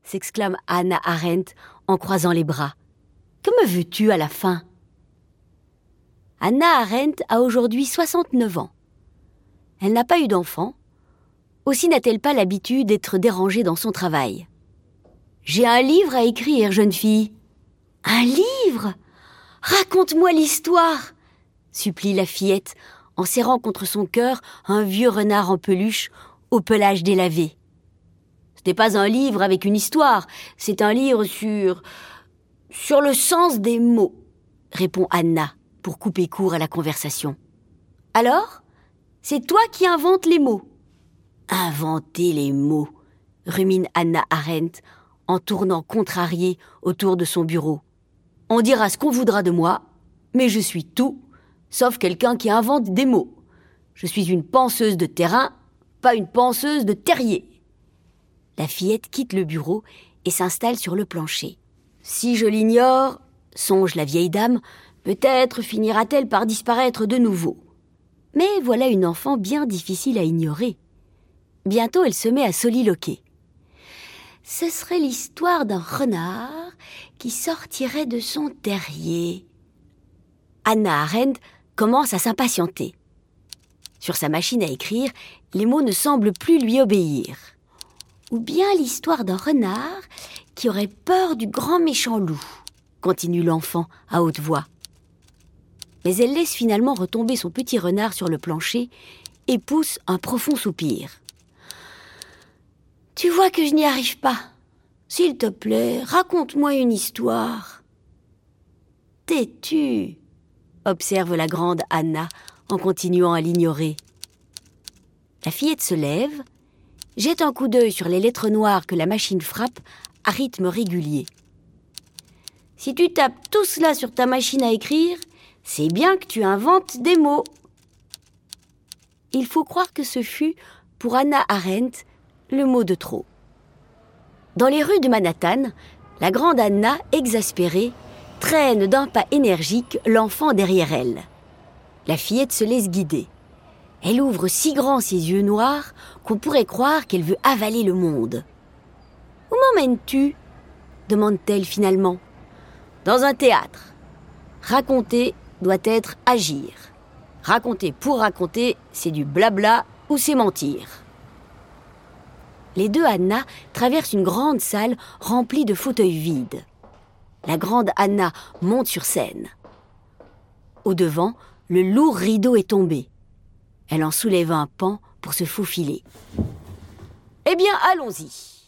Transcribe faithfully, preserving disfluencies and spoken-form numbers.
s'exclame Hannah Arendt en croisant les bras. « Que me veux-tu à la fin ?» Hannah Arendt a aujourd'hui soixante-neuf ans. Elle n'a pas eu d'enfant. Aussi n'a-t-elle pas l'habitude d'être dérangée dans son travail. « J'ai un livre à écrire, jeune fille. »« Un livre ? Raconte-moi l'histoire !» supplie la fillette en serrant contre son cœur un vieux renard en peluche au pelage délavé. « Ce n'est pas un livre avec une histoire, c'est un livre sur... sur le sens des mots, » répond Hannah pour couper court à la conversation. « Alors, c'est toi qui inventes les mots ?»« Inventer les mots », rumine Hannah Arendt en tournant contrariée autour de son bureau. « On dira ce qu'on voudra de moi, mais je suis tout, sauf quelqu'un qui invente des mots. Je suis une penseuse de terrain, pas une penseuse de terrier. » La fillette quitte le bureau et s'installe sur le plancher. « Si je l'ignore, songe la vieille dame, peut-être finira-t-elle par disparaître de nouveau. » Mais voilà une enfant bien difficile à ignorer. Bientôt, elle se met à soliloquer. Ce serait l'histoire d'un renard qui sortirait de son terrier. Hannah Arendt commence à s'impatienter. Sur sa machine à écrire, les mots ne semblent plus lui obéir. Ou bien l'histoire d'un renard qui aurait peur du grand méchant loup, continue l'enfant à haute voix. Mais elle laisse finalement retomber son petit renard sur le plancher et pousse un profond soupir. « Tu vois que je n'y arrive pas. S'il te plaît, raconte-moi une histoire. »« Tais-tu » observe la grande Hannah en continuant à l'ignorer. La fillette se lève, jette un coup d'œil sur les lettres noires que la machine frappe à rythme régulier. « Si tu tapes tout cela sur ta machine à écrire, c'est bien que tu inventes des mots. » Il faut croire que ce fut, pour Hannah Arendt, le mot de trop. Dans les rues de Manhattan, la grande Hannah, exaspérée, traîne d'un pas énergique l'enfant derrière elle. La fillette se laisse guider. Elle ouvre si grand ses yeux noirs qu'on pourrait croire qu'elle veut avaler le monde. « Où m'emmènes-tu » demande-t-elle finalement. « Dans un théâtre. Raconter doit être agir. Raconter pour raconter, c'est du blabla ou c'est mentir. » Les deux Hannah traversent une grande salle remplie de fauteuils vides. La grande Hannah monte sur scène. Au-devant, le lourd rideau est tombé. Elle en soulève un pan pour se faufiler. « Eh bien, allons-y.